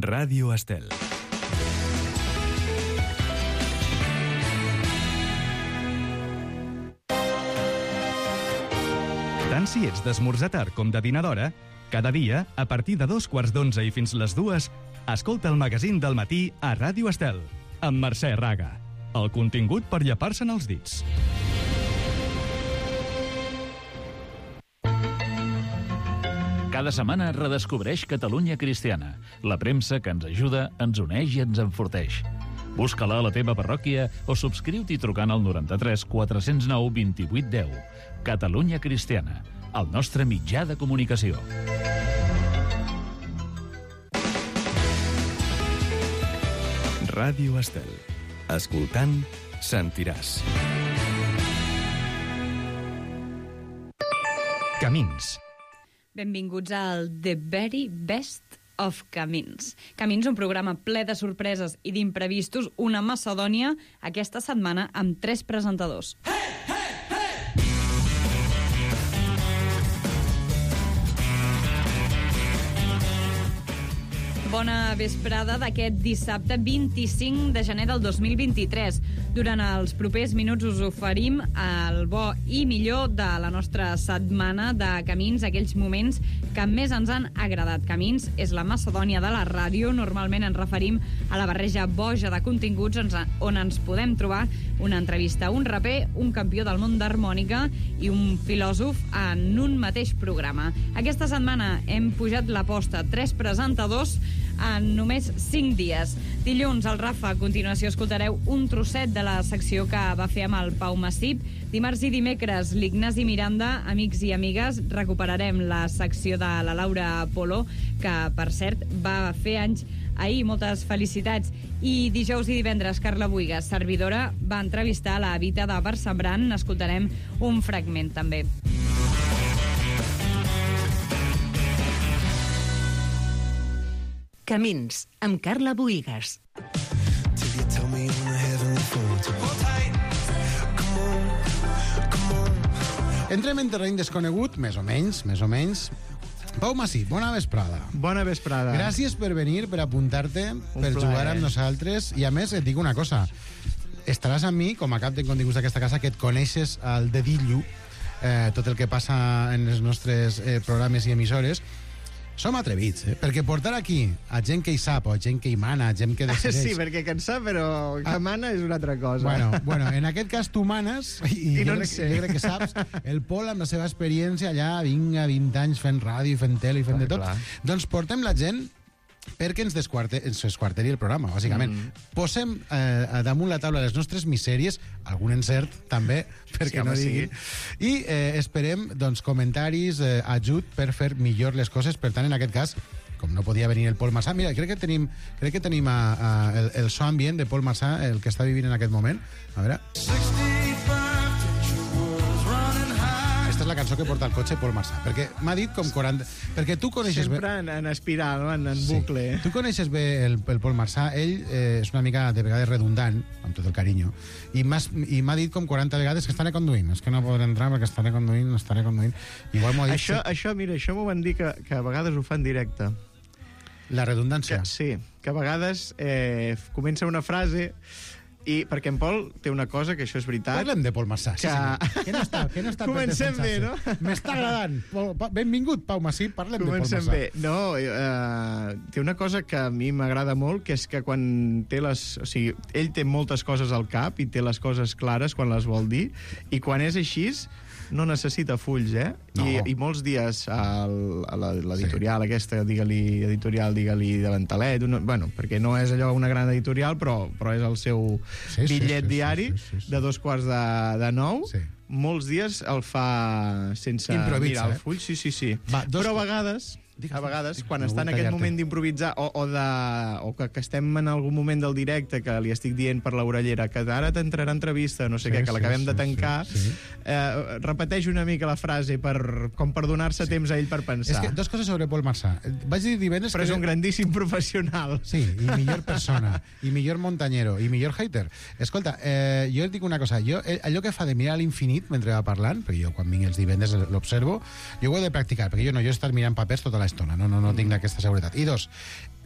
Ràdio Estel. Tant si ets d'esmorzar tard com de dinar d'hora, cada dia, a partir de 2:15 i fins les 2, escolta el magazín del matí a Ràdio Estel, amb Mercè Raga. El contingut per llepar-se'n els dits. Cada setmana redescobreix Catalunya Cristiana, la premsa que ens ajuda, ens uneix i ens enforteix. Busca-la a la teva parròquia o subscriu-t'hi trucant al 93 409 28 10. Catalunya Cristiana, el nostre mitjà de comunicació. Ràdio Estel. Escoltant, sentiràs. Camins. Benvinguts al The Very Best of Camins. Camins, un programa ple de sorpreses i d'imprevistos, una Macedònia aquesta setmana amb 3 presentadors. Bona vesprada d'aquest dissabte 25 de gener del 2023. Durant els propers minuts us oferim el bo i millor de la nostra setmana de Camins, aquells moments que més ens han agradat. Camins és la Macedònia de la ràdio. Normalment ens referim a la barreja boja de continguts on ens podem trobar una entrevista a un raper, un campió del món d'harmònica i un filòsof en un mateix programa. Aquesta setmana hem pujat l'aposta, 3 presentadors en només 5 dies. Dilluns, el Rafa. A continuació escoltareu un trosset de la secció que va fer amb el Pau Massip. Dimarts i dimecres, l'Ignasi Miranda, amics i amigues, recuperarem la secció de la Laura Polo, que, per cert, va fer anys ahir. Moltes felicitats. I dijous i divendres, Carla Buigas, servidora, va entrevistar la Vita de Barcebran. N'escoltarem un fragment, també. Camins, amb Carla Buigas. Entrem en terreny desconegut, més o menys. Pau Massip, bona vesprada. Bona vesprada. Gràcies per venir, per apuntar-te, per plaer. jugar amb nosaltres. I a més, et dic una cosa. Estaràs amb mi, com a cap de continguts d'aquesta casa, que et coneixes al dedillo, tot el que passa en els nostres programes i emissores. Som atrevits, perquè portar aquí a gent que hi sap, o gent que hi mana, gent que decideix... Sí, perquè que en sap, però que mana és una altra cosa. Bueno, en aquest cas tu manes, i no jo sé. crec que saps, el Pol, amb la seva experiència allà, 20 anys fent ràdio, fent tele i fent de tot, doncs portem la gent perquè ens desquarteri el programa, bàsicament. Posem damunt la taula les nostres misèries, algun encert també, perquè no digui, i esperem doncs, comentaris, ajut per fer millor les coses. Per tant, en aquest cas, com no podia venir el Pol Massà, mira, crec que tenim el so ambient de Pol Massà, el que està vivint en aquest moment. A veure... Aquesta és la cançó que porta el cotxe Pol Massà, perquè m'ha dit com 40... Perquè tu coneixes sempre en espiral, en bucle. Sí. Tu coneixes bé el Pol Massà. Ell és una mica, de vegades, redundant, amb tot el carinyo, i m'ha dit com 40 vegades que estaré conduint. És que no podré entrar perquè estaré conduint. Igual m'ho ha dit... Això m'ho van dir que a vegades ho fan directe. La redundància? Sí, que a vegades comença una frase... I perquè en Pol té una cosa, que això és veritat... Parlem de Pol Massà, sí, senyor. Que no està Comencem bé, no? M'està agradant. Benvingut, Pau Massip, parlem de Pol Massà. Comencem bé. No, té una cosa que a mi m'agrada molt, que és que quan té les... O sigui, ell té moltes coses al cap i té les coses clares quan les vol dir, i quan és així... no necessita fulls, No. I molts dies a l'editorial aquesta, digue-li editorial, digue-li de l'Antalet, bueno, perquè no és allò una gran editorial, però és el seu bitllet diari de 8:45. Molts dies el fa sense mirar el full. Sí. Però a vegades, quan està en aquest moment d'improvisar o que estem en algun moment del directe que li estic dient per l'orellera que ara t'entrarà entrevista, no sé què, que l'acabem de tancar, repeteix una mica la frase com per donar-se temps a ell per pensar. És que dos coses sobre Pol Massà. Vaig dir divendres però és un grandíssim professional. Sí, i millor persona, i millor montañero, i millor hater. Escolta, jo et dic una cosa, allò que fa de mirar a l'infinit mentre va parlant, perquè jo quan vinc els divendres l'observo, jo ho he de practicar, perquè jo he estat mirant papers tota l'estona, no tinc aquesta seguretat. I dos,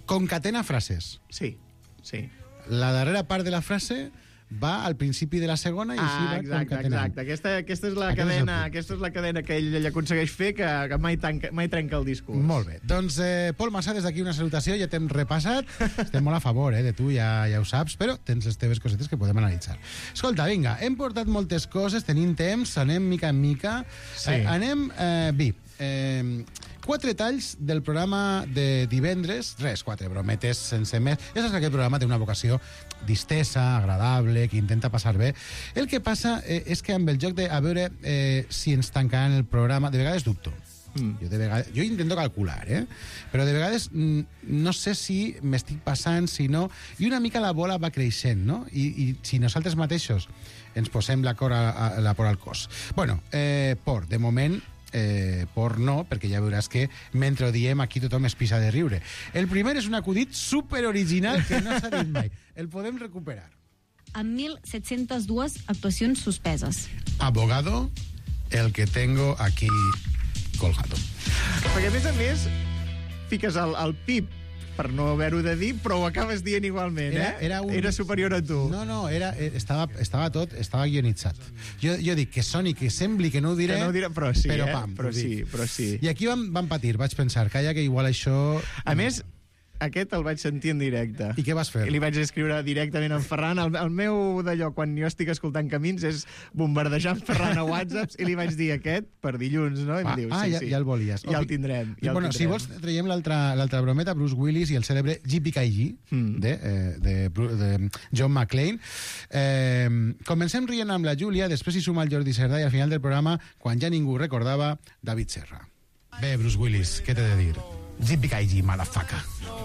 Concatena frases. Sí. La darrera part de la frase va al principi de la segona i així va concatenant. Exacte. Aquesta és la cadena que ell aconsegueix fer que mai trenca el discurs. Molt bé. Doncs, Pol Massà, des d'aquí una salutació, ja t'hem repassat. Estem molt a favor de tu, ja ho saps, però tens les teves cosetes que podem analitzar. Escolta, vinga, hem portat moltes coses, tenim temps, anem mica en mica. Sí. Anem, 4 talls del programa de divendres, 4 brometes sense més. Ja saps que aquest programa té una vocació distesa, agradable, que intenta passar bé. El que passa és que amb el joc de a veure si ens tancaran el programa, de vegades dubto. Jo intento calcular, però de vegades no sé si m'estic passant, si no, i una mica la bola va creixent, no? I si nosaltres mateixos ens posem la por al cos. Bueno, de moment por no, perquè ja veuràs que mentre ho diem aquí tothom es pisa de riure. El primer és un acudit superoriginal que no s'ha dit mai. El podem recuperar. Amb 1.702 actuacions suspeses. Abogado, el que tengo aquí colgado. Perquè, a més, fiques el pip per no haver-ho de dir, però ho acabes dient igualment, Era superior a tu. No, estava guionitzat. Jo dic que soni, que sembli que no ho diré, però sí, però sí. I aquí vam patir, vaig pensar, calla, que igual això... A més, aquest el vaig sentir en directe. I què vas fer? I li vaig escriure directament en Ferran. El meu d'allò, quan jo estic escoltant Camins, és bombardejar en Ferran a WhatsApps, i li vaig dir aquest per dilluns, no? I em diu, sí. Ja el volies. Ja el tindrem. Si vols, traiem l'altra brometa, Bruce Willis i el cèlebre Yippee-Ki-Yay, de John McClane. Comencem rient amb la Júlia, després hi suma el Jordi Cerdà, i al final del programa, quan ja ningú recordava, David Serra. Bé, Bruce Willis, què t'he de dir? Yippee-Ki-Yay, motherfucker.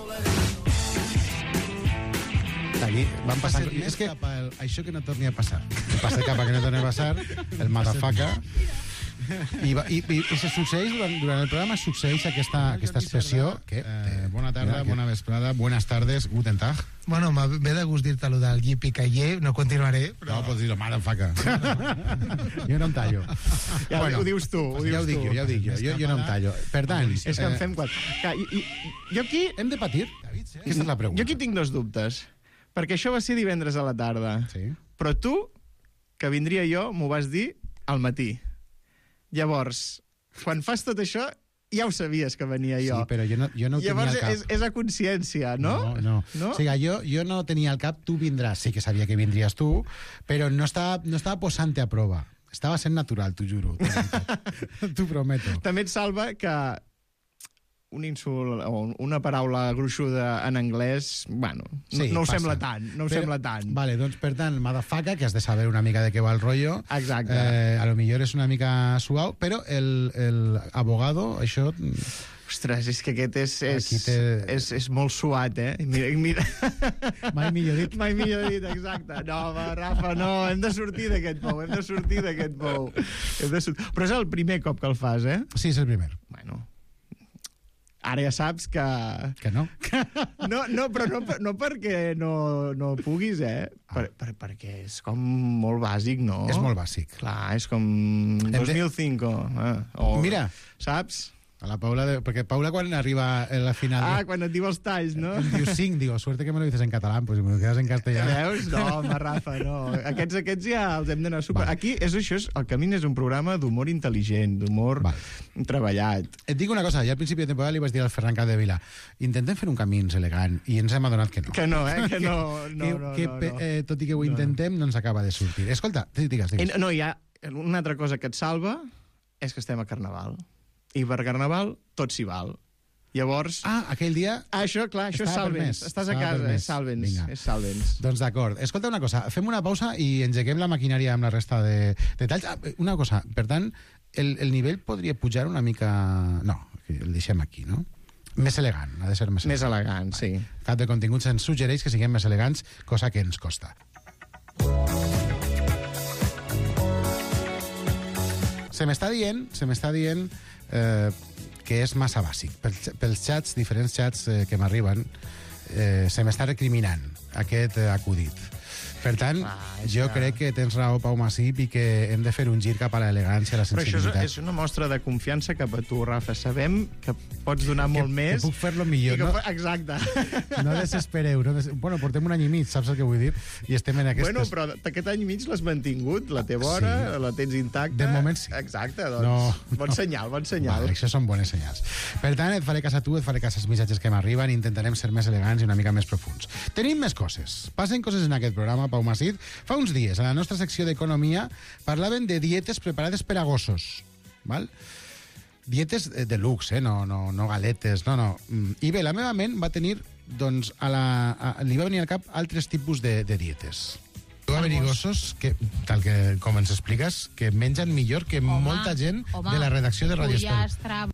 Aquí van passar... És que això que no torni a passar. Passa cap a que no torni a passar, el motherfucker. I se succeeix durant el programa, succeeix aquesta expressió que... Bona tarda, bona vesprada, buenas tardes, guten tag. Bueno, m'he de gust dir-te allò del Yippee-Ki-Yay, no continuaré, però... No, pots dir-ho, motherfucker. Jo no em tallo. Ja ho dius tu, Ja ho dic jo no em tallo. Per tant... És que en fem 4. Jo aquí... Hem de patir? Aquesta és la pregunta. Jo aquí tinc 2 dubtes. Perquè això va ser divendres a la tarda. Sí. Però tu, que vindria jo, m'ho vas dir al matí. Llavors, quan fas tot això, ja ho sabies que venia jo. Sí, però jo no ho tenia al cap. Llavors és a consciència, no? No. O sigui, jo no tenia al cap, tu vindràs. Sí que sabia que vindries tu, però no estava posant-te a prova. Estava sent natural, t'ho juro. T'ho prometo. També et salva que un insult o una paraula gruixuda en anglès, bueno, sí, no ho sembla tant, sembla tant. Vale, doncs, per tant, motherfucker, que has de saber una mica de què va el rotllo. Exacte. A lo millor és una mica suau, però el abogado, això... Ostres, és que aquest és molt suat, Mira. Mai millor dit. Mai millor dit, exacte. No, Rafa, no, hem de sortir d'aquest pou, Però és el primer cop que el fas, Sí, és el primer. Bueno, ara ja saps que... Que no? No, però no perquè no puguis, perquè és com molt bàsic, no? És molt bàsic. Clar, és com 2005. Mira. Saps? A la Paula, perquè Paula quan arriba a la final... quan et diu els talls, no? Em diu 5, digo, suerte que me lo dices en català, pues si me lo quedas en castellà... Veus? No, home, Rafa, no. Aquests ja els hem d'anar super... Vale. Aquí, el Camín és un programa d'humor intel·ligent, d'humor treballat. Et dic una cosa, ja al principi de temporada li vaig dir al Ferran Capdevila, intentem fer un Camins elegant, i ens hem adonat que no. Que no, que no. Tot i que ho intentem, no ens acaba de sortir. Escolta, digues. No, hi ha una altra cosa que et salva, és que estem a Carnaval. I per Carnaval tot s'hi val. Llavors... aquell dia... Això és Salvens. Estàs a casa, és Salvens. Doncs d'acord. Escolta una cosa, fem una pausa i engeguem la maquinària amb la resta de talls. Una cosa, per tant, el nivell podria pujar una mica... No, el deixem aquí, no? Més elegant, ha de ser més elegant. Més elegant, sí. Cap de Continguts ens suggereix que siguem més elegants, cosa que ens costa. Se m'està dient que és massa bàsic. Pels xats, diferents xats que m'arriben, se m'està recriminant aquest acudit. Per tant, jo crec que tens raó, Pau Masip, i que hem de fer un gir cap a l'elegància, a la Però sensibilitat. això és una mostra de confiança cap a tu, Rafa. Sabem que pots donar molt més. Que puc fer-lo millor, no? Exacte. No desespereu. Bueno, portem un any i mig, saps el que vull dir? I estem en aquestes... Bueno, però aquest any i mig l'has mantingut, la teva hora, la tens intacta. De moment sí. Exacte, doncs, bon senyal, bon senyal. Vale, això són bones senyals. Per tant, et faré cas a tu, et faré cas als missatges que m'arriben i intentarem ser més elegants i una mica més profuns. Tenim més coses. Passen coses en aquest programa, Pau Masip. Fa uns dies, a la nostra secció d'Economia, parlaven de dietes preparades per a gossos. Val? Dietes de luxe, no galetes, no. I bé, la meva ment va tenir, doncs, li va venir al cap altres tipus de dietes. Va haver-hi gossos que, tal que com ens expliques, que mengen millor que molta gent de la redacció de Radio Estel.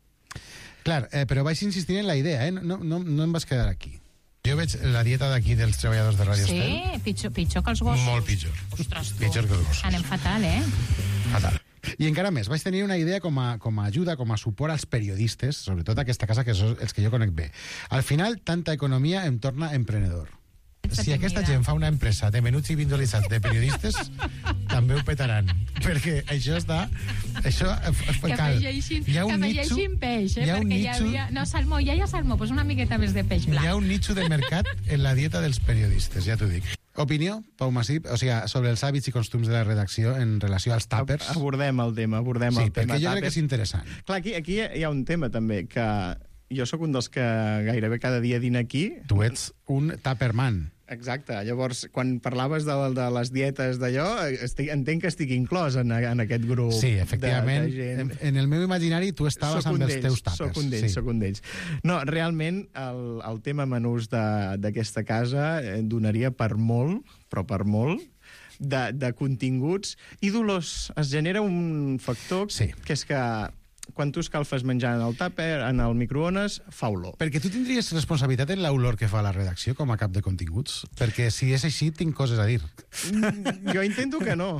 Clar, però vaig insistir en la idea, no em vas quedar aquí. Jo veig la dieta d'aquí dels treballadors de Radio Estel. Sí, pitjor que els gossos. Molt pitjor. Ostres, tu. Pitjor que els gossos. Anem fatal, Fatal. I encara més, vaig tenir una idea com a ajuda, com a suport als periodistes, sobretot aquesta casa, que són els que jo conec bé. Al final, tanta economia em torna emprenedor. Si aquesta gent fa una empresa de menuts i visualitzats de periodistes, també ho petaran. Perquè això està... Això que afegeixin peix, perquè hi havia... No, salmó, ja hi ha salmó, doncs una miqueta més de peix blanc. Hi ha un nicho de mercat en la dieta dels periodistes, ja t'ho dic. Opinió, Pau Masip, o sigui, sobre els hàbits i costums de la redacció en relació als tàpers? Abordem el tema, Sí, perquè jo crec que és interessant. Clar, aquí hi ha un tema també, que jo sóc un dels que gairebé cada dia dina aquí. Tu ets un tàperman. Exacte, llavors, quan parlaves de les dietes d'allò, entenc que estic inclòs en aquest grup. Sí, efectivament, de gent. En el meu imaginari tu estaves amb els teus tàpers. Soc un d'ells. No, realment, el tema menús d'aquesta casa donaria per molt, però per molt, de continguts, i Dolors, es genera un factor que és que quan tu escalfes menjar en el tàper, en el microones, fa olor. Perquè tu tindries responsabilitat en l'olor que fa la redacció com a cap de continguts? Perquè si és així, tinc coses a dir. Jo intento que no.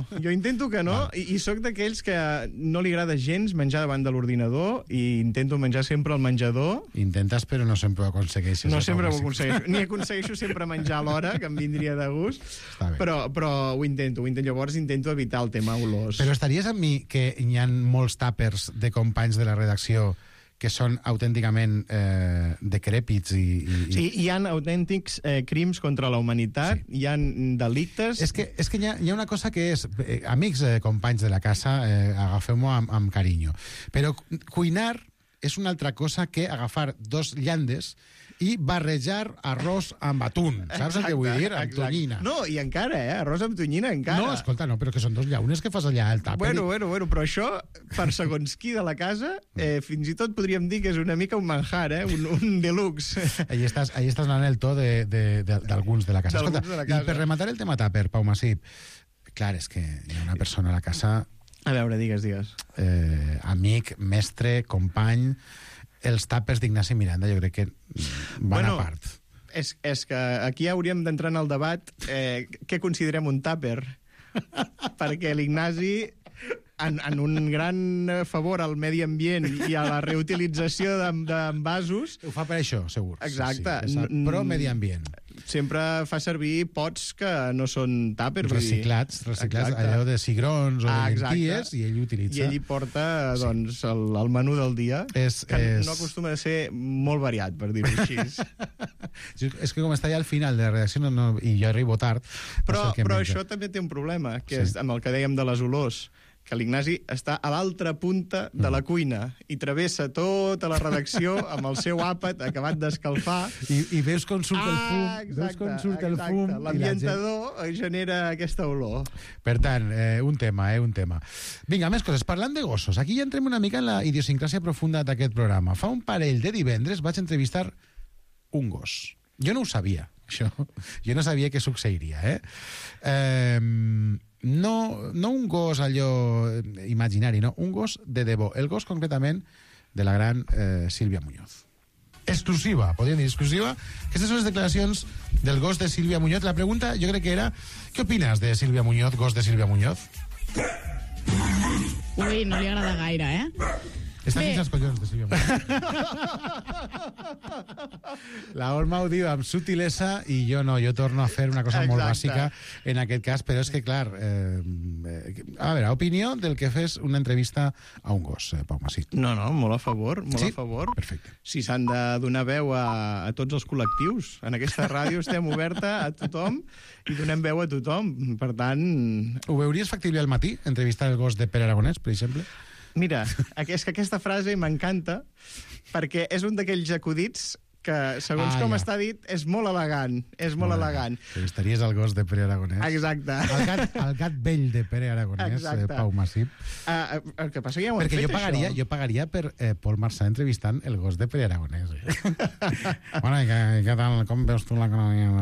I sóc d'aquells que no li agrada gens menjar davant de l'ordinador i intento menjar sempre al menjador. Intentes, però no sempre ho aconsegueixes. No sempre ho aconsegueixo. Ni aconsegueixo sempre menjar a l'hora, que em vindria de gust. Però ho intento. Llavors intento evitar el tema olors. Però estaries amb mi que hi ha molts tàpers de companys de la redacció que són autènticament decrèpits i... Sí, hi ha autèntics crims contra la humanitat, hi ha delictes... És que hi ha una cosa que és... amics, companys de la casa, agafeu-m'ho amb carinyo. Però cuinar és una altra cosa que agafar dos llandes i barrejar arròs amb atún. Saps el que vull dir? Amb tonyina. No, i encara, arròs amb tonyina, encara. No, escolta, no, però que són dos llaunes que fas allà al tàper. Bueno, però això, per segons qui de la casa, fins i tot podríem dir que és una mica un manjar, un deluxe. Ahí estàs anant el to d'alguns de la casa. Escolta, i per rematar el tema tàper, Pau Masip, clar, és que hi ha una persona a la casa... A veure, digues. Amic, mestre, company... Els tàpers d'Ignasi Miranda, jo crec que van a part. És que aquí hauríem d'entrar en el debat què considerem un tàper. Perquè l'Ignasi, en un gran favor al medi ambient i a la reutilització d'envasos... Ho fa per això, segur. Exacte. Sí, pro medi ambient. Sempre fa servir pots que no són tàpers. Reciclats, allò de cigrons o de lenties, i ell utilitza. I ell hi porta, doncs, el menú del dia, que no acostuma a ser molt variat, per dir-ho així. És que com està allà al final de la redacció, i jo arribo tard... Però això també té un problema, que és amb el que dèiem de les olors, que l'Ignasi està a l'altra punta de la cuina i travessa tota la redacció amb el seu àpat acabat d'escalfar. I veus com surt el fum. Veus com surt el fum. L'ambientador genera aquesta olor. Per tant, un tema. Vinga, més coses. Parlant de gossos, aquí ja entrem una mica en la idiosincràsia profunda d'aquest programa. Fa un parell de divendres vaig entrevistar un gos. Jo no ho sabia, això. Jo no sabia què succeiria, No un gos allò imaginari, no, un gos de debò. El gos, concretament, de la gran Sílvia Muñoz. Exclusiva, podríem dir exclusiva. Aquestes són les declaracions del gos de Sílvia Muñoz. La pregunta, jo crec que era, què opines de Sílvia Muñoz, gos de Sílvia Muñoz? Ui, no li agrada gaire, Està fins als collons de Sílvia Moreno. La Olma ho diu amb sutilesa i jo no, jo torno a fer una cosa molt bàsica en aquest cas, però és que, clar, a veure, opinió del que fes una entrevista a un gos, Pau Masip. No, molt a favor, molt a favor. Perfecte. Si s'han de donar veu a tots els col·lectius. En aquesta ràdio estem oberta a tothom i donem veu a tothom. Per tant... Ho veuries factible al matí, entrevistar el gos de Pere Aragonès, per exemple? Mira, és que aquesta frase m'encanta perquè és un d'aquells acudits que, segons com està dit, és molt elegant. És molt elegant. Entrevistaries el gos de Pere Aragonès. Exacte. El gat vell de Pere Aragonès, Pau Masip. El que passa que ja ho hem fet, això. Jo pagaria per Pol Marçà entrevistant el gos de Pere Aragonès. Bueno, i què tal? Com veus tu l'economia?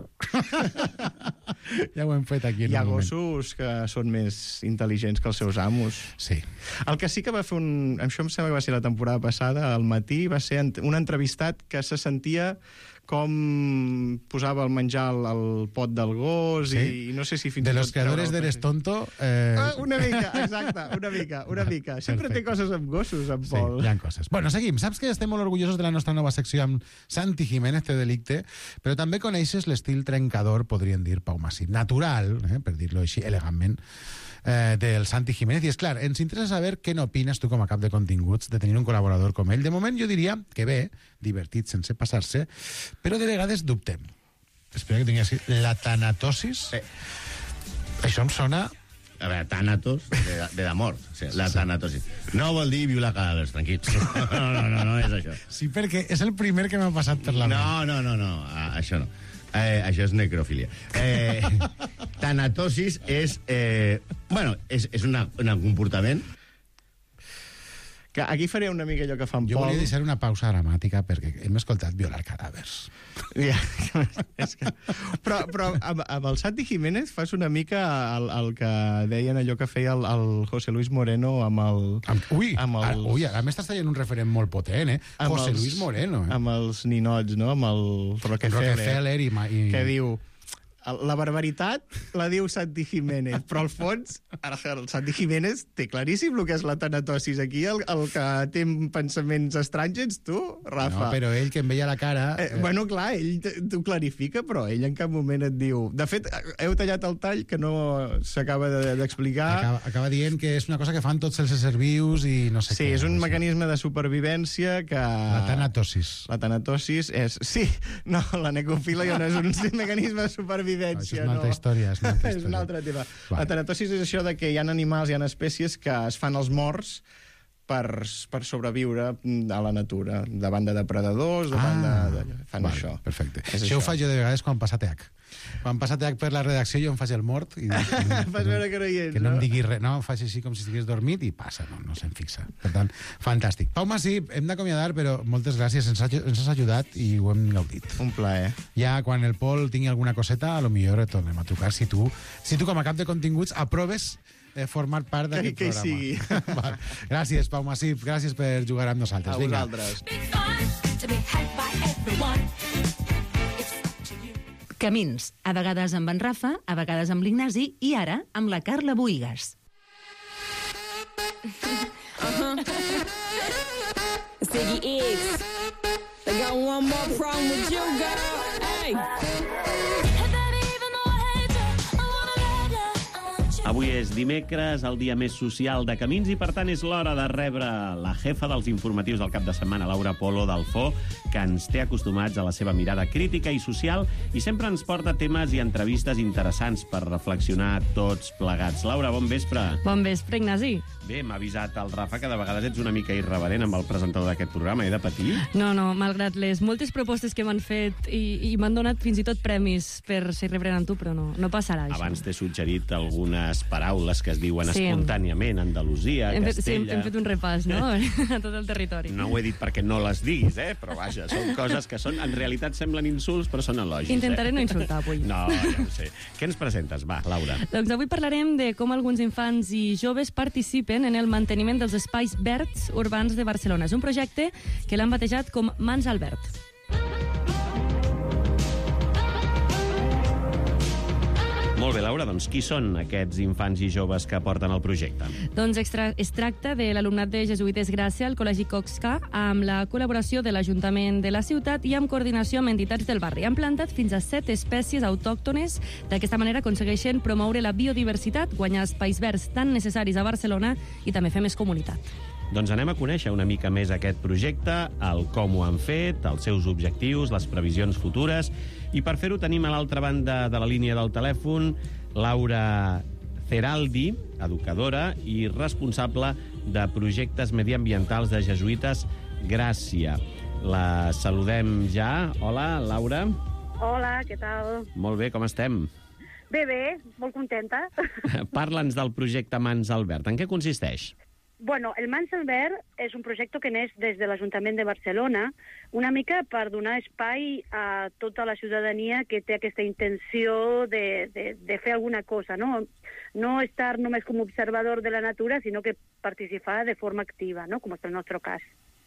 Ja ho hem fet aquí. Hi ha gossos que són més intel·ligents que els seus amos. Sí. El que sí que va fer això em sembla que va ser la temporada passada, al matí, va ser un entrevistat que se sentia com posava el menjar al pot del gos i no sé si fins de los creadores d'Eres Tonto... Una mica, exacte, una mica. Sempre té coses amb gossos, en Pol. Sí, hi ha coses. Bueno, seguim. Saps que estem molt orgullosos de la nostra nova secció amb Santi Jiménez, de Delicte, però també coneixes l'estil trencador, podríem dir, Pau Masip, natural, per dir-lo així elegantment, del Santi Jiménez. I és clar, ens interessa saber què n'opines tu com a cap de continguts de tenir un col·laborador com ell. De moment jo diria que bé, divertit sense passar-se, però de vegades dubtem. Espera que tingui així. La tanatosis? Això em sona... A veure, tanatos, de la mort. O sigui, la tanatosis. No vol dir violar cadàvers, tranquils. No és això. Sí, perquè és el primer que m'ha passat per la ment. No, això no. Això és necrofília. Tanatosis és... és un comportament... Que aquí faré una mica allò que fa en Pol. Jo volia deixar una pausa dramàtica perquè hem escoltat violar cadàvers. Ja, però amb el Santi Jiménez fas una mica el que deien allò que feia el José Luis Moreno amb el... Ui, ara m'estàs traient un referent molt potent, José Luis Moreno. Amb els ninots, no? Amb el Rockefeller que diu... La barbaritat la diu Santi Jiménez, però al fons el Santi Jiménez té claríssim el que és la tanatosis. Aquí el que té pensaments estranys ets tu, Rafa. No, però ell que em veia la cara... Bueno, clar, ell t'ho clarifica, però ell en cap moment et diu... De fet, heu tallat el tall que no s'acaba d'explicar. Acaba dient que és una cosa que fan tots els éssers vius i no sé què. Sí, és un mecanisme de supervivència que... La tanatosis. La tanatosis és... Sí, no, la necrofília no és un mecanisme de supervivència. Això és una altra història. És un altre tema. La tanatosis és això de que hi ha animals, hi ha espècies que es fan els morts per sobreviure a la natura, davant de depredadors, fan això. Perfecte. Això ho faig jo de vegades quan passa TH. Quan passa TH per la redacció jo em faig el mort i fas veure que no hi ets, que no em diguis res, no, faig així com si estigués dormit i passa, no se'm fixa. Per tant, fantàstic. Pau Masip, hem d'acomiadar, però moltes gràcies, ens has ajudat i ho hem gaudit. Un plaer. Ja quan el Pol tingui alguna coseta, a lo millor retornem a trucar si tu com a cap de continguts aproves formar part d'aquest programa. Que hi sigui. Gràcies, Pau Masip, gràcies per jugar amb nosaltres. A vosaltres. Camins, a vegades amb en Rafa, a vegades amb l'Ignasi i ara amb la Carla Buïgas. Ziggy X, I got one more problem with you, girl. Hey. Avui és dimecres, el dia més social de Camins, i per tant és l'hora de rebre la jefa dels informatius del cap de setmana, Laura Polo d'Alfó, que ens té acostumats a la seva mirada crítica i social i sempre ens porta temes i entrevistes interessants per reflexionar tots plegats. Laura, bon vespre. Bon vespre, Ignasi. Bé, m'ha avisat el Rafa que de vegades ets una mica irreverent amb el presentador d'aquest programa. He de patir? No, malgrat les moltes propostes que m'han fet i m'han donat fins i tot premis per ser irreverent amb tu, però no passarà, això. Abans t'he suggerit algunes paraules que es diuen espontàniament, Andalusia, Castella... Sí, hem fet un repàs, no?, a tot el territori. No ho he dit perquè no les diguis, però vaja, són coses que en realitat semblen insults, però són elogis. Intentaré no insultar avui. No, ja ho sé. Què ens presentes? Va, Laura. Doncs avui parlarem de com alguns infants i joves participen en el manteniment dels espais verds urbans de Barcelona. És un projecte que l'han batejat com Mans al Verd. Molt bé, Laura, doncs qui són aquests infants i joves que porten el projecte? Doncs es tracta de l'alumnat de Jesuïtes Gràcia al Col·legi Coxca amb la col·laboració de l'Ajuntament de la ciutat i amb coordinació amb entitats del barri. Han plantat fins a 7 espècies autòctones. D'aquesta manera aconsegueixen promoure la biodiversitat, guanyar espais verds tan necessaris a Barcelona i també fer més comunitat. Doncs anem a conèixer una mica més aquest projecte, el com ho han fet, els seus objectius, les previsions futures, i per fer-ho tenim a l'altra banda de la línia del telèfon Laura Ceraldi, educadora i responsable de projectes mediambientals de Jesuïtes Gràcia. La saludem ja. Hola, Laura. Hola, què tal? Molt bé, com estem? Bé, molt contenta. Parla'ns del projecte Mans al Verd. En què consisteix? Bueno, el Mans al Verd és un projecte que neix des de l'Ajuntament de Barcelona, una mica per donar espai a tota la ciutadania que té aquesta intenció de fer alguna cosa, no? No estar només com observador de la natura, sinó que participar de forma activa, no? Com és el nostre cas.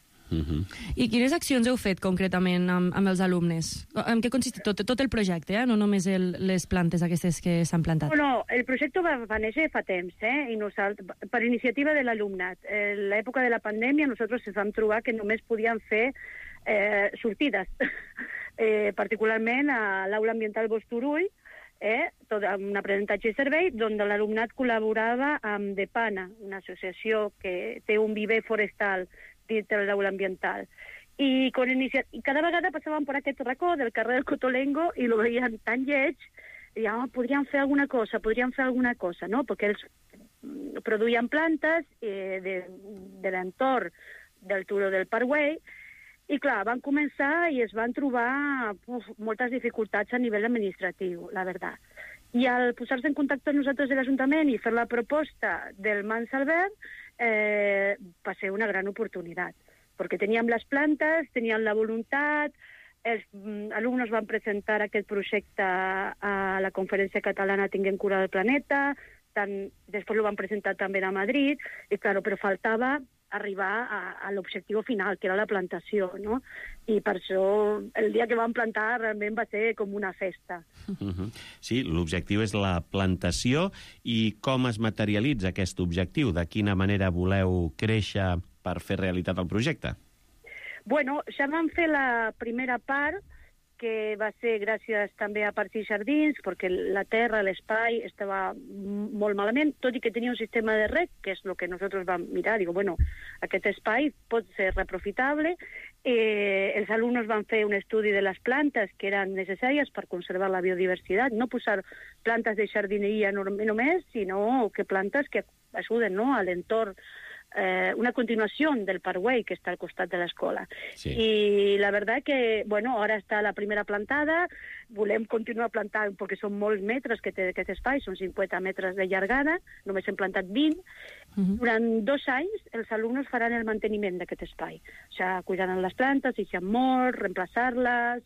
I quines accions heu fet concretament amb els alumnes? En què consiste tot el projecte, no només les plantes aquestes que s'han plantat? No, el projecte va néixer fa temps, i nosaltres, per iniciativa de l'alumnat. En l'època de la pandèmia nosaltres ens vam trobar que només podíem fer sortides, particularment a l'Aula Ambiental Bosturull, tot un aprenentatge i servei, on l'alumnat col·laborava amb Depana, una associació que té un viver forestal dintre de l'aula ambiental. I cada vegada passaven per aquest racó del carrer del Cotolengo i lo veien tan lleig, i podríem fer alguna cosa, no? Perquè ells produïen plantes de l'entorn del turó del Parkway, i clar, van començar i es van trobar moltes dificultats a nivell administratiu, la veritat. I al posar-se en contacte amb nosaltres de l'Ajuntament i fer la proposta del Mans al Verd, va ser una gran oportunitat, perquè teníem les plantes, teníem la voluntat, els alumnes van presentar aquest projecte a la Conferència Catalana Tinguem Cura del Planeta, després ho van presentar també a Madrid, i clar, però faltava arribar a l'objectiu final, que era la plantació, no? I per això el dia que vam plantar realment va ser com una festa. Sí, l'objectiu és la plantació. I com es materialitza aquest objectiu? De quina manera voleu créixer per fer realitat el projecte? Bueno, ja vam fer la primera part, que va ser gràcies també a Parcs i Jardins, perquè la terra, l'espai, estava molt malament, tot i que tenia un sistema de rec, que és el que nosaltres vam mirar. Digo, bueno, aquest espai pot ser reprofitable. Els alumnes van fer un estudi de les plantes que eren necessàries per conservar la biodiversitat, no posar plantes de jardineria només, sinó que plantes que ajuden, no?, a l'entorn, una continuació del Parkway que està al costat de l'escola. Sí. I la veritat que, bueno, ara està la primera plantada, volem continuar plantant perquè són molts metres que té aquest espai, són 50 metres de llargada, només hem plantat 20. Durant 2 anys els alumnes faran el manteniment d'aquest espai. O sigui, cuidaran les plantes, si s'han mort, reemplaçar-les,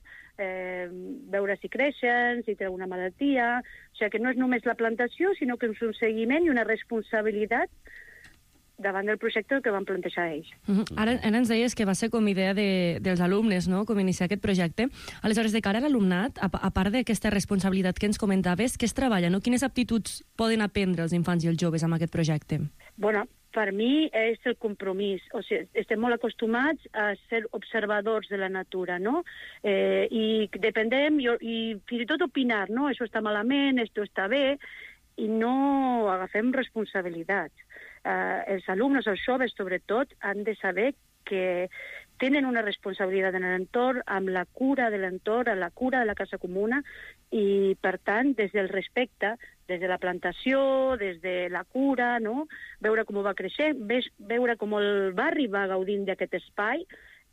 veure si creixen, si tenen una malaltia. O sigui, que no és només la plantació, sinó que és un seguiment i una responsabilitat davant del projecte que van plantejar ells. Ara ens deies que va ser com idea dels alumnes, no?, com iniciar aquest projecte. Aleshores, de cara a l'alumnat, a part d'aquesta responsabilitat que ens comentaves, què es treballa, no? Quines aptituds poden aprendre els infants i els joves amb aquest projecte? Bueno, per mi és el compromís. O sigui, estem molt acostumats a ser observadors de la natura, no? I dependem, i fins i tot opinar, no? Això està malament, això està bé, i no agafem responsabilitats. Els alumnes, els joves, sobretot, han de saber que tenen una responsabilitat en l'entorn, amb la cura de l'entorn, amb la cura de la casa comuna, i, per tant, des del respecte, des de la plantació, des de la cura, no?, veure com va creixent, veure com el barri va gaudint d'aquest espai,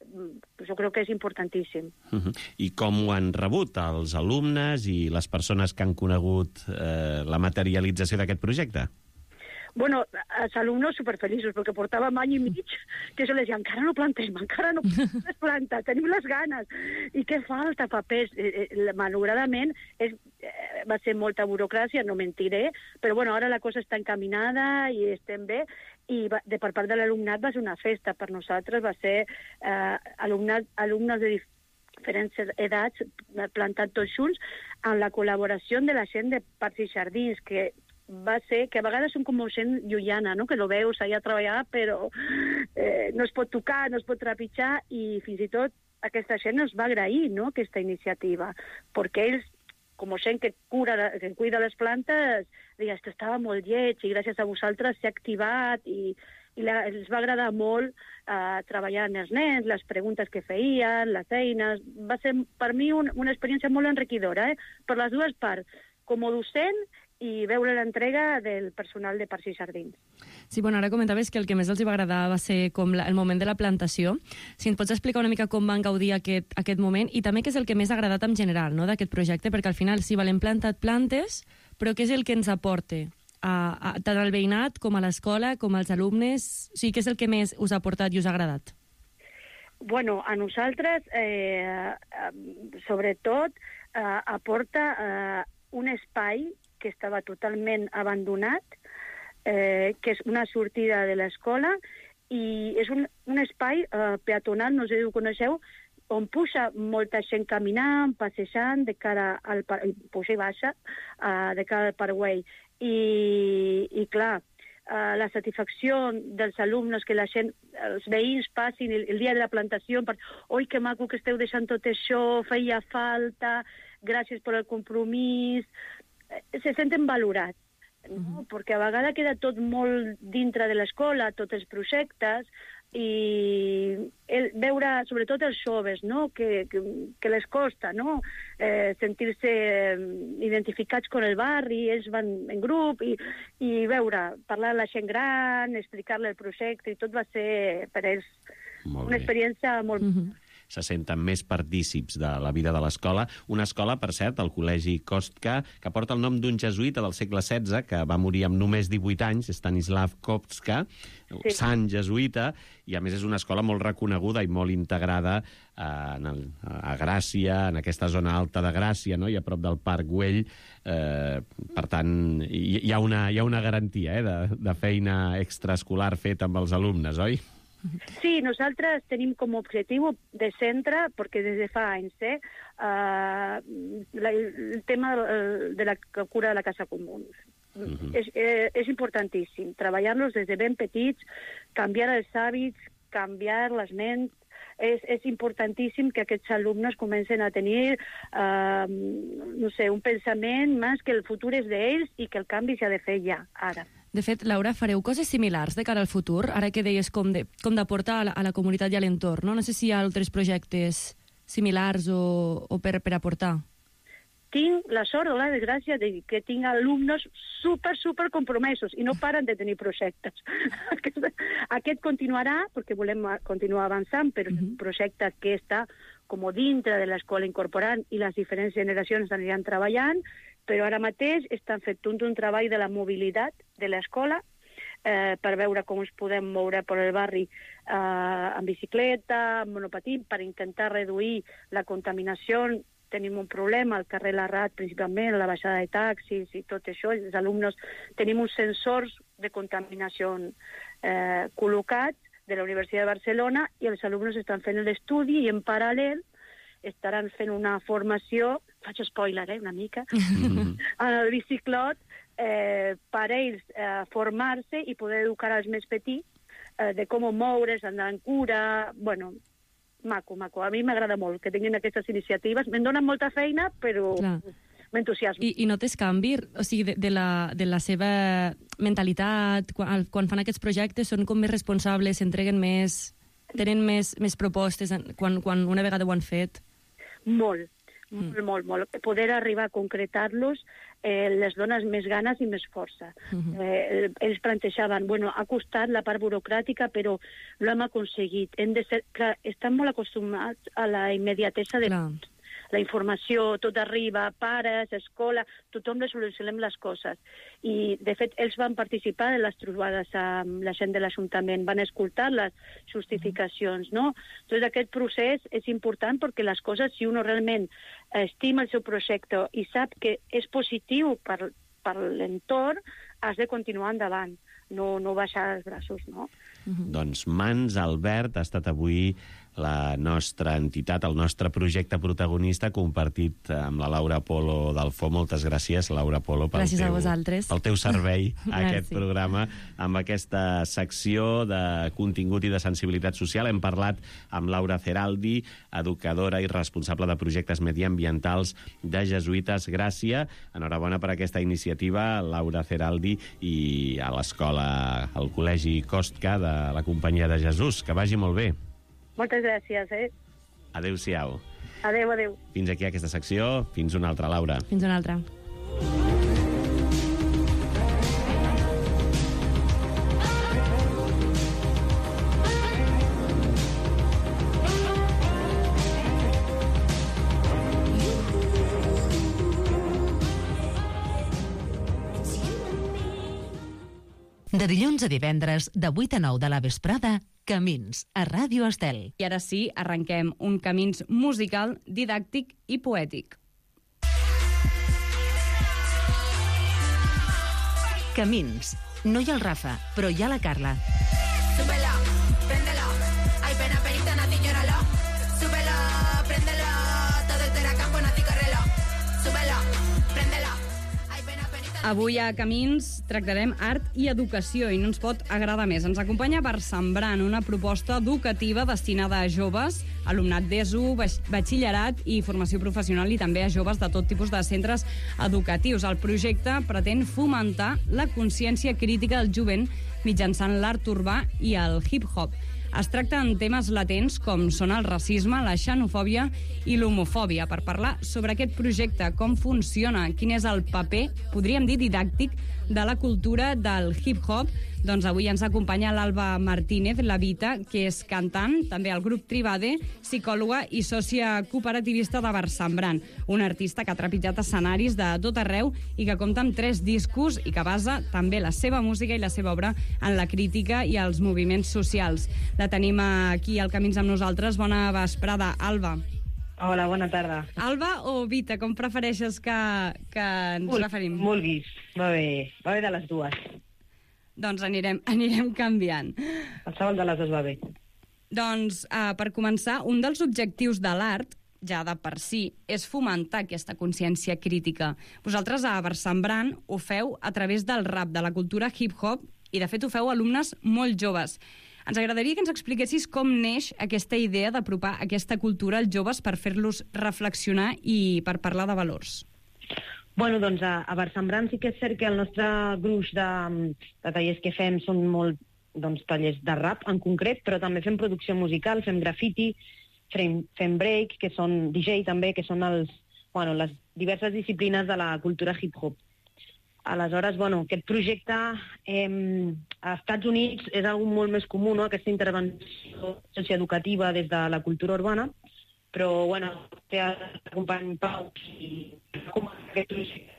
jo crec que és importantíssim. I com ho han rebut els alumnes i les persones que han conegut la materialització d'aquest projecte? Bueno, els alumnes superfeliços, perquè portàvem any i mig que jo les deia, encara no plantem, encara no les plantes, tenim les ganes. I què falta? Papers. Malauradament, va ser molta burocràcia, no mentiré, però bueno, ara la cosa està encaminada i estem bé, i per part de l'alumnat va ser una festa. Per nosaltres va ser alumnes diferents edats, plantat tots junts, amb la col·laboració de la gent de Parcs i Jardins, que va ser, que a vegades són com gent lluiana, no? Que lo veus allà treballar, però no es pot tocar, no es pot trepitjar, i fins i tot aquesta gent ens va agrair, no?, aquesta iniciativa, perquè ells, com gent que cuida les plantes, deia, esto estava molt lleig, i gràcies a vosaltres s'ha activat, i els va agradar molt treballar amb els nens, les preguntes que feien, les eines. Va ser, per mi, una experiència molt enriquidora, per les dues parts, com a docent i veure l'entrega del personal de Parcs i Jardins. Sí, bueno, ara comentaves que el que més els va agradar va ser com el moment de la plantació. Si ens pots explicar una mica com van gaudir aquest moment i també què és el que més ha agradat en general, no?, d'aquest projecte, perquè al final sí, hem plantat plantes, però què és el que ens aporta tant al veïnat com a l'escola, com als alumnes? O sigui, què és el que més us ha aportat i us ha agradat? Bueno, a nosaltres, sobretot, aporta un espai que estava totalment abandonat, que és una sortida de l'escola, i és un espai peatonal, no sé si ho coneixeu, on puja molta gent caminant, passejant, de cara al puja i baixa, de cara al Parkway. I clar, la satisfacció dels alumnes, que la gent, els veïns passin el dia de la plantació, oi, que maco que esteu deixant tot això, feia falta, gràcies per el compromís, se senten valorats, no? Perquè a vegades queda tot molt dintre de l'escola, tots els projectes, i veure, sobretot els joves, no?, que les costa, no?, sentir-se identificats amb el barri, ells van en grup, i veure, parlar amb la gent gran, explicar-li el projecte, i tot va ser per ells una experiència molt... Se senten més partícips de la vida de l'escola. Una escola, per cert, el Col·legi Kostka, que porta el nom d'un jesuïta del segle XVI, que va morir amb només 18 anys, Stanislav Kostka, sant jesuïta, i a més és una escola molt reconeguda i molt integrada a Gràcia, en aquesta zona alta de Gràcia, no?, i a prop del Parc Güell. Per tant, hi ha una garantia de feina extraescolar feta amb els alumnes, oi? Sí, nosaltres tenim com a objectiu de centre, perquè des de fa anys, el tema de la cura de la casa comú. És importantíssim treballar-los des de ben petits, canviar els hàbits, canviar les ments. És importantíssim que aquests alumnes comencen a tenir no sé, un pensament més que el futur és d'ells i que el canvi s'ha de fer ja, ara. De fet, Laura, fareu coses similars de cara al futur? Ara que deies com d'aportar a la comunitat i a l'entorn, no? No sé si hi ha altres projectes similars o per aportar. Tinc la sort o la desgràcia de que tinc alumnes super compromesos i no paren de tenir projectes. Aquest continuarà, perquè volem continuar avançant, però és un projecte que està com dintre de l'escola incorporant i les diferents generacions aniran treballant, però ara mateix estan fent un treball de la mobilitat de l'escola per veure com ens podem moure per el barri amb bicicleta, amb monopatí, per intentar reduir la contaminació. Tenim un problema al carrer Larrat, principalment, la baixada de taxis i tot això. Els alumnes tenim uns sensors de contaminació col·locats de la Universitat de Barcelona i els alumnes estan fent l'estudi i en paral·lel estaran fent una formació, faig spoiler, una mica, al biciclot, per ells formar-se i poder educar els més petits de com moure's, andar en cura, bueno, maco. A mi m'agrada molt que tinguin aquestes iniciatives. Me'n donen molta feina, però m'entusiasmo. I notes canvi, o sigui, de la seva mentalitat, quan fan aquests projectes, són com més responsables, s'entreguen més, tenen més propostes quan una vegada ho han fet? Molt. Poder arribar a concretar-los les dones més ganes i més força. Ells plantejaven, ha costat la part burocràtica, però l'hem aconseguit. Estan molt acostumats a la immediatesa de la informació, tot arriba, pares, escola, tothom li solucionem les coses. I, de fet, ells van participar en les trobades amb la gent de l'Ajuntament, van escoltar les justificacions, no? Doncs aquest procés és important perquè les coses, si uno realment estima el seu projecte i sap que és positiu per l'entorn, has de continuar endavant, no baixar els braços, no? Doncs Mans Albert ha estat avui la nostra entitat, el nostre projecte protagonista, compartit amb la Laura Polo del FO. Moltes gràcies, Laura Polo, pel teu servei a aquest programa, amb aquesta secció de contingut i de sensibilitat social. Hem parlat amb Laura Zeraldi, educadora i responsable de projectes mediambientals de Jesuïtes Gràcia. Enhorabona per aquesta iniciativa, Laura Zeraldi, i a l'escola, al Col·legi Kostka de la Companyia de Jesús. Que vagi molt bé. Moltes gràcies, Adéu-siau. Adéu, adéu. Fins aquí aquesta secció. Fins una altra, Laura. Fins una altra. De dilluns a divendres, de 8 a 9 de la vesprada, Camins, a Ràdio Estel. I ara sí, arrenquem un Camins musical, didàctic i poètic. Camins. No hi ha el Rafa, però hi ha la Carla. Súbela, préndela, hay pena, penita, nací, llóralo. Súbela, préndela, todo esto era campo, nací, correlo. Súbela, préndela. Avui a Camins tractarem art i educació i no ens pot agradar més. Ens acompanya Barsembrant, una proposta educativa destinada a joves, alumnat d'ESO, batxillerat i formació professional i també a joves de tot tipus de centres educatius. El projecte pretén fomentar la consciència crítica del jovent mitjançant l'art urbà i el hip-hop. Es tracta en temes latents com són el racisme, la xenofòbia i l'homofòbia. Per parlar sobre aquest projecte, com funciona, quin és el paper, podríem dir didàctic, de la cultura del hip-hop, doncs avui ens acompanya l'Alba Martínez, la Vita, que és cantant, també al grup Tribade, psicòloga i sòcia cooperativista de Barsembrant, un artista que ha trepitjat escenaris de tot arreu i que compta amb 3 discos i que basa també la seva música i la seva obra en la crítica i els moviments socials. La tenim aquí al Camins amb nosaltres. Bona vesprada, Alba. Hola, bona tarda. Alba o Vita, com prefereixes que ens referim? Vulguis, va bé de les dues. Doncs anirem canviant. Qualsevol de les dues va bé. Doncs, per començar, un dels objectius de l'art, ja de per si, és fomentar aquesta consciència crítica. Vosaltres a Barsembrant ho feu a través del rap, de la cultura hip-hop, i de fet ho feu alumnes molt joves. Ens agradaria que ens expliquessis com neix aquesta idea d'apropar aquesta cultura als joves per fer-los reflexionar i per parlar de valors. Bueno, doncs a Barsembrant sí que és cert que el nostre gruix de tallers que fem són molt tallers de rap en concret, però també fem producció musical, fem graffiti, fem break, que són DJ també, que són les diverses disciplines de la cultura hip-hop. Aleshores, aquest projecte a Estats Units és algo molt més comú, no?, aquesta intervenció socioeducativa des de la cultura urbana, però, té el company Pau i aquest projecte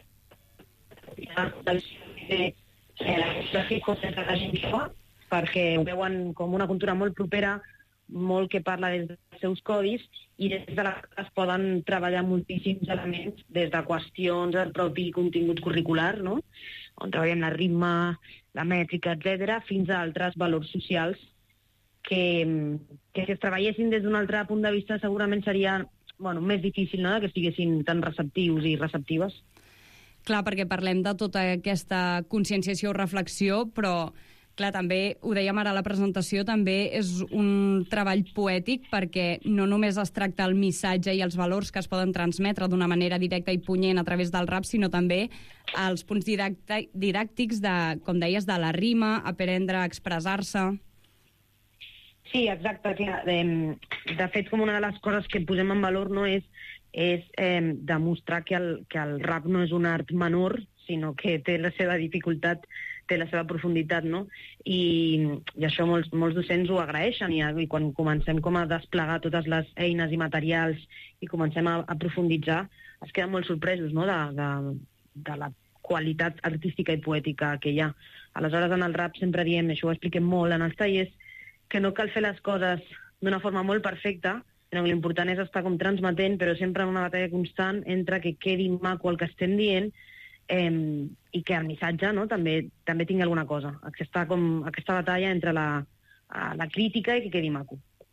perquè ho veuen com una cultura molt propera, molt que parla des dels seus codis i des de la que es poden treballar moltíssims elements, des de qüestions del propi contingut curricular, no?, on treballem la ritme, la mètrica, etc., fins a altres valors socials que si es treballessin des d'un altre punt de vista segurament seria més difícil, no?, que estiguessin tan receptius i receptives. Clar, perquè parlem de tota aquesta conscienciació o reflexió, però clar, també, ho dèiem ara a la presentació, també és un treball poètic perquè no només es tracta el missatge i els valors que es poden transmetre d'una manera directa i punyent a través del rap, sinó també els punts didàctics, com deies, de la rima, aprendre a expressar-se. Sí, exacte. Clar. De fet, com una de les coses que posem en valor no és demostrar que el rap no és un art menor, sinó que té la seva dificultat, té la seva profunditat, no? I això molts docents ho agraeixen i quan comencem com a desplegar totes les eines i materials i comencem a profunditzar, es queden molt sorpresos, no?, de la qualitat artística i poètica que hi ha. Aleshores, en el rap sempre diem, això ho expliquem molt en els tallers, que no cal fer les coses d'una forma molt perfecta, sinó que l'important és estar com transmetent, però sempre en una batalla constant entre que quedi maco el que estem dient i que el missatge, no?, també tingui alguna cosa. Aquesta batalla entre la crítica i que quedi maco.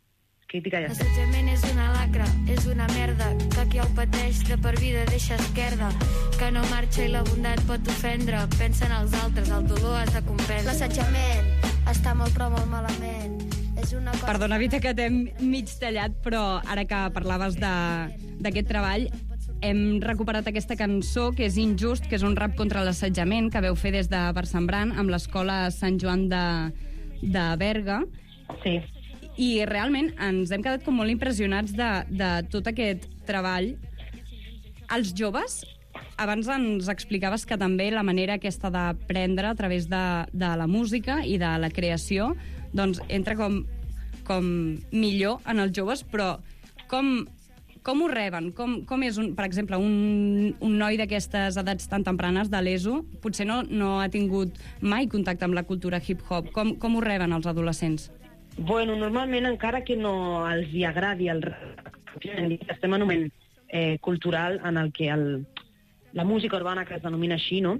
crítica ja. L'assetjament és una lacra, és una merda, que qui el pateix de per vida deixa esquerda, que no marxa i la bondat pot ofendre, pensa en els altres, el dolor has de comprendre. L'assetjament està molt però molt malament. És una cosa... Perdona, Vita, que t'hem mig tallat, però ara que parlaves d'aquest treball, hem recuperat aquesta cançó, que és Injust, que és un rap contra l'assetjament, que veu fer des de Barsembrant, amb l'escola Sant Joan de Berga. Sí. I realment ens hem quedat com molt impressionats de tot aquest treball. Els joves, abans ens explicaves que també la manera aquesta d'aprendre a través de la música i de la creació doncs entra com millor en els joves, però com ho reben? Com és, per exemple, un noi d'aquestes edats tan tempranes, de l'ESO, potser no ha tingut mai contacte amb la cultura hip-hop. Com ho reben els adolescents? Bueno, normalment, encara que no els hi agradi el rap, estem en un moment cultural en el que la música urbana, que es denomina així, no?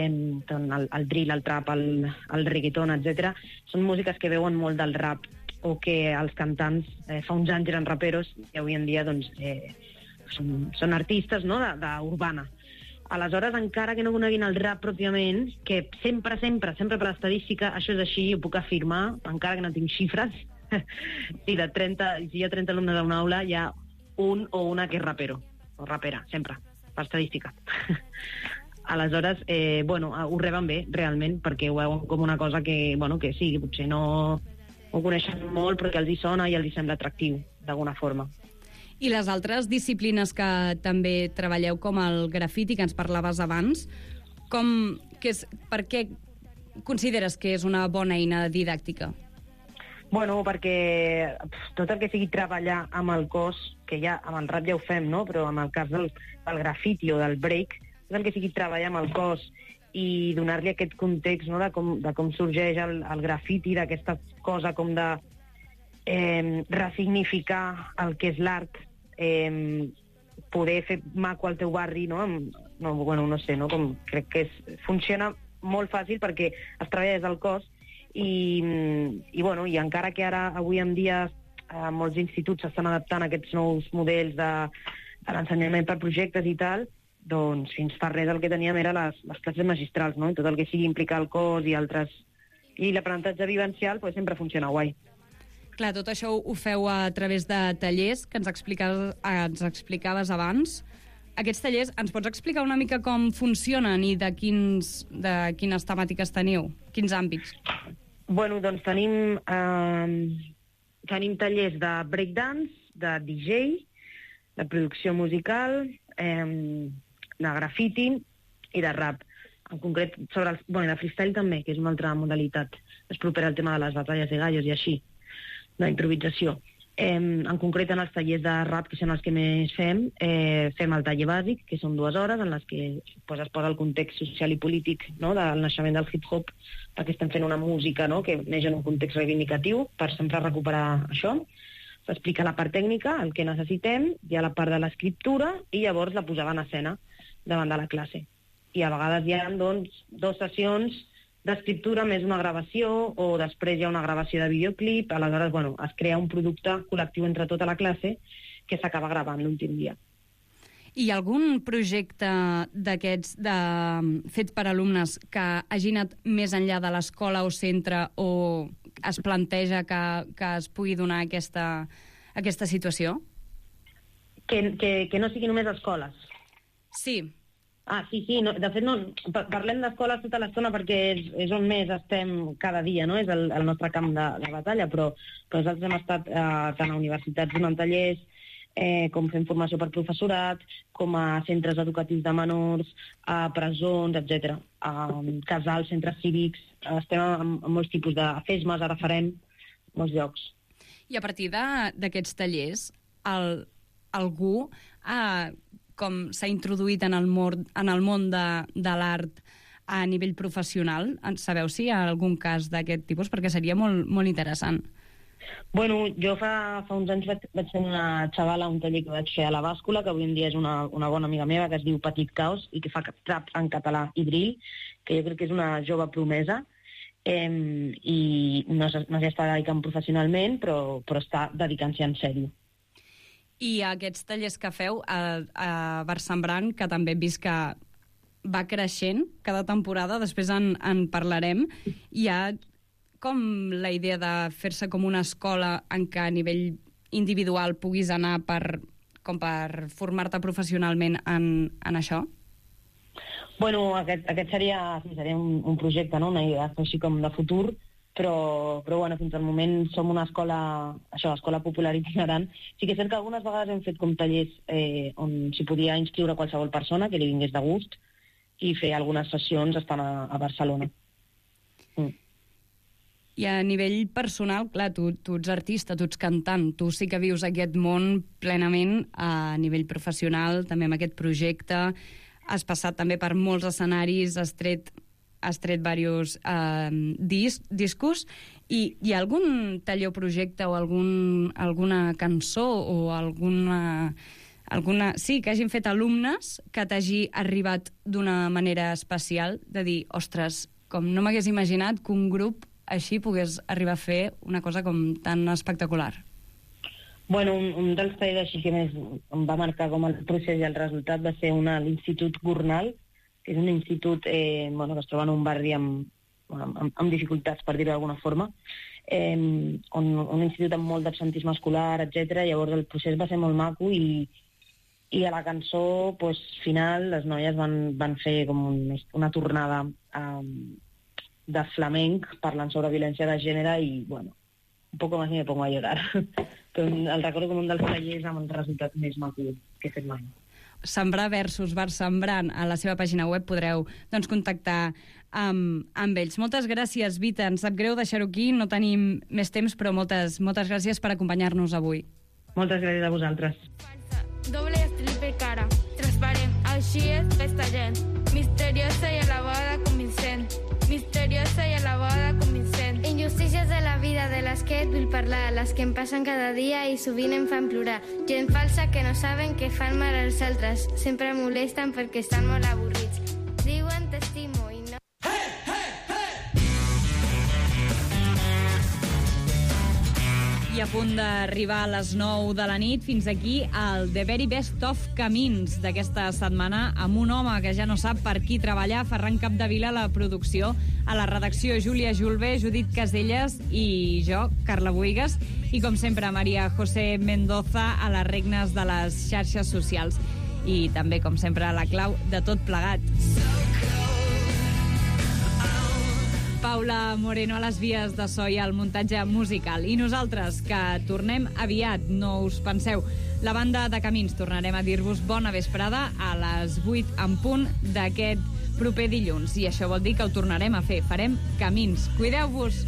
El drill, el trap, el reggaeton, etc., són músiques que veuen molt del rap, o que els cantants fa uns anys eren raperos i avui en dia doncs, són artistes, no? d'urbana. Aleshores, encara que no coneguin el rap pròpiament, que sempre per estadística, això és així, ho puc afirmar, encara que no tinc xifres, si hi ha 30 alumnes a una aula, hi ha un o una que és rapero, o rapera, sempre, per estadística. Aleshores, ho reben bé, realment, perquè ho veuen com una cosa que sí, potser no ho coneixen molt, però que els hi sona i els hi sembla atractiu, d'alguna forma. I les altres disciplines que també treballeu, com el grafiti, que ens parlaves abans, per què consideres que és una bona eina didàctica? Bueno, perquè tot el que sigui treballar amb el cos, que ja amb el rap ja ho fem, no? Però en el cas del grafiti o del break, tot el que sigui treballar amb el cos i donar-li aquest context, no? de com sorgeix el grafiti, d'aquesta cosa com de ressignificar el que és l'art, poder fer maco al teu barri, no? No sé, no? Crec que funciona molt fàcil perquè es treballa des del cos i encara que ara, avui en dia, molts instituts s'estan adaptant a aquests nous models de l'ensenyament per projectes i tal, doncs fins fa res el que teníem era les classes magistrals, no? I tot el que sigui implicar el cos i altres... I l'aprenentatge vivencial sempre funciona guai. Clar, tot això ho feu a través de tallers que ens explicaves abans. Aquests tallers, ens pots explicar una mica com funcionen i de quines temàtiques teniu? Quins àmbits? Bueno, doncs tenim tallers de breakdance, de DJ, de producció musical, de grafiti i de rap. En concret, de freestyle també, que és una altra modalitat. És propera al tema de les batalles de gallos i així, d'improvisació. En concret, en els tallers de rap, que són els que més fem el taller bàsic, que són 2 hores, en les que es posa el context social i polític, no?, del naixement del hip-hop, perquè estem fent una música, no?, que neix en un context reivindicatiu, per sempre recuperar això. S'explica la part tècnica, el que necessitem, hi ha la part de l'escriptura, i llavors la posada en escena davant de la classe. I a vegades hi ha, doncs, 2 sessions d'escriptura més una gravació, o després hi ha una gravació de videoclip. Aleshores, es crea un producte col·lectiu entre tota la classe que s'acaba gravant l'últim dia. Hi ha algun projecte d'aquests fet per alumnes que hagi anat més enllà de l'escola o centre, o es planteja que es pugui donar aquesta situació? Que no sigui només escoles? Sí. Sí. No, de fet, parlem d'escoles tota l'estona perquè és on més estem cada dia, no? És el nostre camp de batalla, però nosaltres hem estat tant a universitats donant tallers, com fent formació per professorat, com a centres educatius de menors, a presons, etc. A casals, centres cívics, estem en molts tipus de fesmes, ara farem molts llocs. I a partir d'aquests tallers, algú com s'ha introduït en el món de l'art a nivell professional? Sabeu si hi ha algun cas d'aquest tipus? Perquè seria molt, molt interessant. Bueno, jo fa uns anys vaig fer una xavala, un taller que vaig fer a la Bàscula, que avui en dia és una bona amiga meva, que es diu Petit Caos, i que fa trap en català i drill, que jo crec que és una jove promesa. i no s'hi està dedicant professionalment, però està dedicant-s'hi en sèrio. I aquests tallers que feu a Barsembran, que també he vist que va creixent cada temporada, després en parlarem, hi ha com la idea de fer-se com una escola en què a nivell individual puguis anar per formar-te professionalment en això? Bueno, aquest seria un projecte, no? Una idea així com de futur, però bueno, fins al moment som una escola popular itinerant. Sí que és cert que algunes vegades hem fet com tallers on s'hi podia inscriure qualsevol persona que li vingués de gust i fer algunes sessions estant a Barcelona. I a nivell personal, clar, tu ets artista, tu ets cantant, tu sí que vius aquest món plenament a nivell professional, també amb aquest projecte, has passat també per molts escenaris, has tret diversos discos, i hi ha algun taller o projecte o alguna cançó o alguna... Sí, que hagin fet alumnes que t'hagi arribat d'una manera especial, de dir, ostres, com no m'hagués imaginat que un grup així pogués arribar a fer una cosa com tan espectacular. Bueno, un dels tallers així que més em va marcar com el procés i el resultat va ser a l'Institut Gornal, que és un institut que es troba en un barri amb dificultats, per dir-ho d'alguna forma, un institut amb molt d'absentisme escolar, etc. Llavors el procés va ser molt maco i a la cançó final les noies van fer com una tornada de flamenc parlant sobre violència de gènere i, bueno, un poco más y me pongo a llorar. Però el recordo com un dels tallers amb el resultat més maco que he fet mai. Sembrar versus Barsembran, a la seva pàgina web podreu contactar amb ells. Moltes gràcies, Vita. Ens sap greu deixar-ho aquí, no tenim més temps, però moltes gràcies per acompanyar-nos avui. Moltes gràcies a vosaltres. Doble i triple cara, transparent, així és aquesta gent. Misteriosa i elevada convincent. Misteriosa i elevada convincent. Injustícies de la vida de les que et vull parlar, les que em passen cada dia i sovint em fan plorar. Gent falsa que no saben que fan mal als altres, sempre molesten perquè estan molt avorrits. Diuen t'estimo i no... I a punt d'arribar a les 9 de la nit, fins aquí el The Very Best of Camins d'aquesta setmana, amb un home que ja no sap per qui treballar, Ferran Capdevila a la producció, a la redacció Júlia Julve, Judit Caselles i jo, Carla Boigas, i com sempre Maria José Mendoza a les regnes de les xarxes socials. I també, com sempre, la clau de tot plegat. Paula Moreno a les vies de so i al muntatge musical. I nosaltres, que tornem aviat, no us penseu. La banda de Camins tornarem a dir-vos bona vesprada a les 8 en punt d'aquest proper dilluns. I això vol dir que ho tornarem a fer. Farem Camins. Cuideu-vos!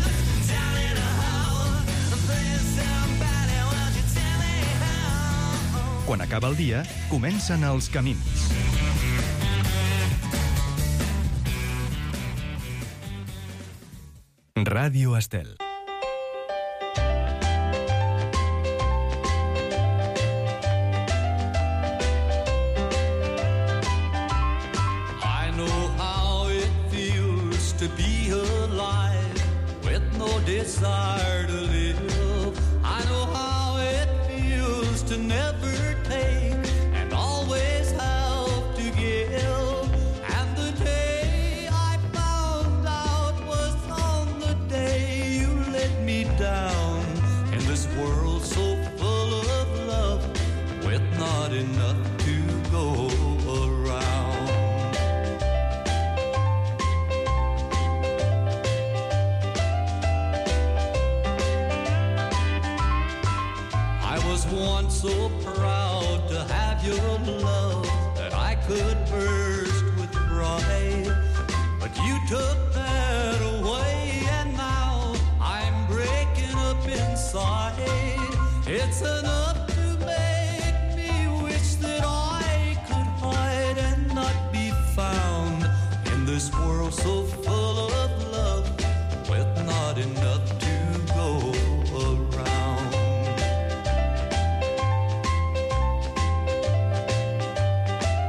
Quan acaba el dia, comencen els Camins. Ràdio Estel. I know how it feels to be alive with no desire to live. I know how it feels to never take and always have to give. And the day I found out was on the day you let me down in this world so full of love with not enough to go around. I was once so proud to have your love that I could burst with pride, but you took that away and now I'm breaking up inside. It's enough to make me wish that I could hide and not be found in this world so full of love with not enough to go around.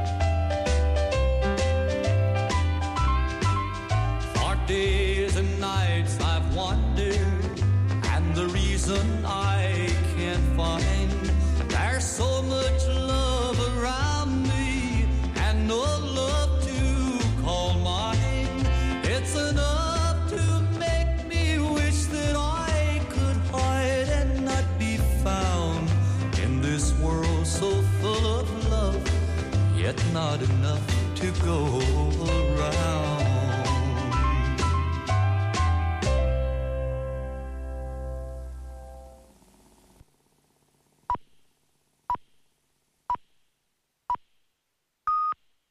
For days and nights enough to go around.